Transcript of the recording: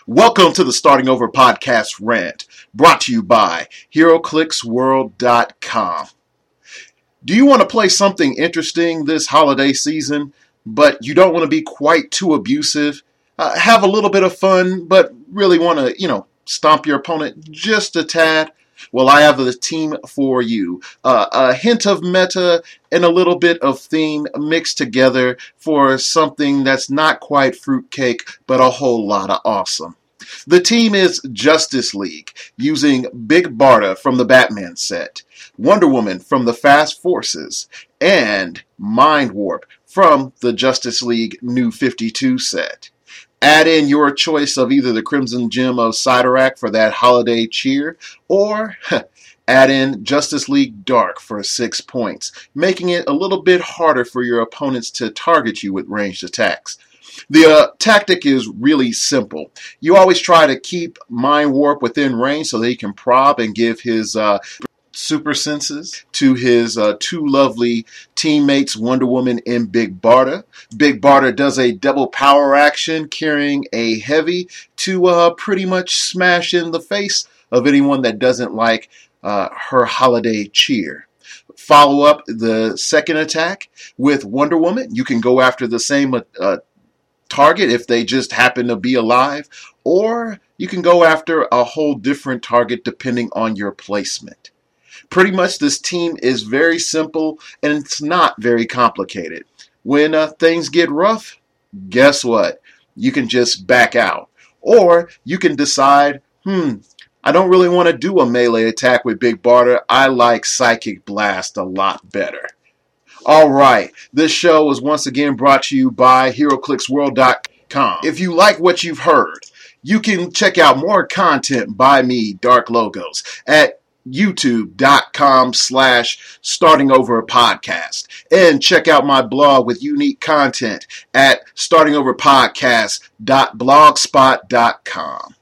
Welcome to the Starting Over Podcast Rant, brought to you by HeroClicksWorld.com. Do you want to play something interesting this holiday season, but you don't want to be quite too abusive? Have a little bit of fun, but really want to, stomp your opponent just a tad? Well, I have the team for you. A hint of meta and a little bit of theme mixed together for something that's not quite fruitcake, but a whole lot of awesome. The team is Justice League, using Big Barda from the Batman set, Wonder Woman from the Fast Forces, and Mind Warp from the Justice League New 52 set. Add in your choice of either the Crimson Gem of Cyttorak for that holiday cheer, or add in Justice League Dark for 6 points, making it a little bit harder for your opponents to target you with ranged attacks. The tactic is really simple. You always try to keep Mind Warp within range so that he can prob and give his super senses to his two lovely teammates, Wonder Woman and Big Barda. Big Barda does a double power action, carrying a heavy to pretty much smash in the face of anyone that doesn't like her holiday cheer. Follow up the second attack with Wonder Woman. You can go after the same target if they just happen to be alive, or you can go after a whole different target depending on your placement. Pretty much this team is very simple and it's not very complicated. When things get rough, guess what? You can just back out. Or you can decide, I don't really want to do a melee attack with Big Barda. I like Psychic Blast a lot better. Alright, this show is once again brought to you by HeroClicksWorld.com. If you like what you've heard, you can check out more content by me, Dark Logos, at youtube.com/startingoverpodcast, and check out my blog with unique content at startingoverpodcast.blogspot.com.